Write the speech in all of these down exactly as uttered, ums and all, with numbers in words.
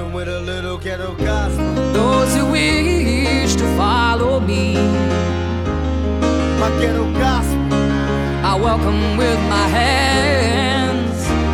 rocking with a little ghetto gospel. Those who wish to follow me, My ghetto gospel. I welcome with my hands,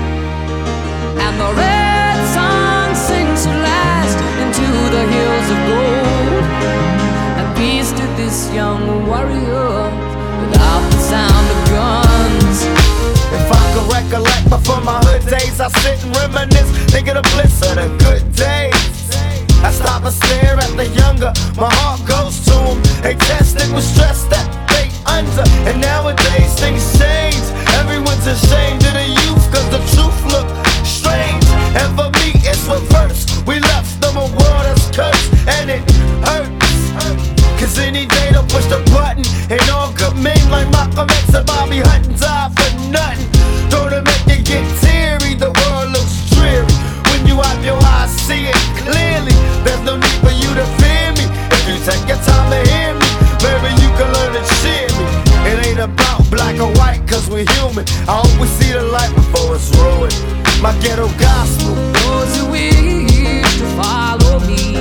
and the red sun sings to last into the hills of gold. And peace to this young warrior without the sound of guns. If I could recollect before my hood days, I sit and reminisce, think of the bliss of the good days. I stop and stare at the younger, my heart goes to them. They tested with stress that they under, and nowadays things change. Everyone's ashamed of the youth, cause the truth look strange. And for me it's reverse, we left them a world that's cursed, and it hurts. Cause any day they'll push the button, and all good men like Malcolm X and Bobby Hutton die for nothing. Don't it make you get teary, the world looks dreary. When you have your eyes, see it clearly. There's no need for you to fear me. If you take your time to hear me, maybe you can learn to cheer me. It ain't about black or white, cause we're human. I hope we see the light before it's ruined. My ghetto gospel. Those who wish to follow me,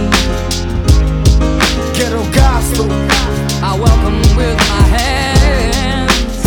Ghetto gospel. I welcome with my hands,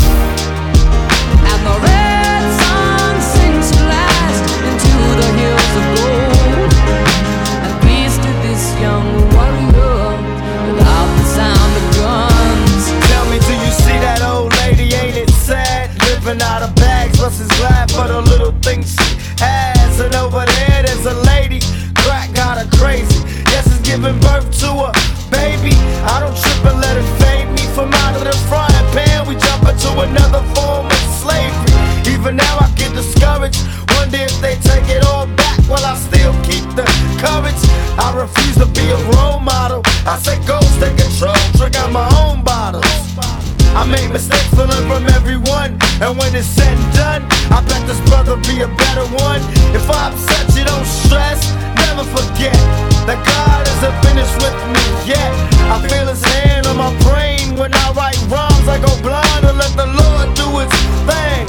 and the red sun sings to last into the hills of gold. And peace to this young warrior without the sound of guns. Tell me, do you see that old lady? Ain't it sad? Living out of bags, versus glad for the little things she has. And over there, there's a lady, crack got her crazy. Yes, it's giving birth to a baby. I don't trip and let it fade me. From out of the frying pan, we jump into another form of slavery. Even now I get discouraged, wonder if they take it all back. While I still keep the courage, I refuse to be a role model. I say ghost, take control, drink out my own bottles. I make mistakes to learn from everyone, and when it's said and done, I bet this brother be a better one. If I upset you, don't stress, never forget that God isn't finished with me yet. I feel his hand on my brain when I write rhymes. I go blind and let the Lord do his thing.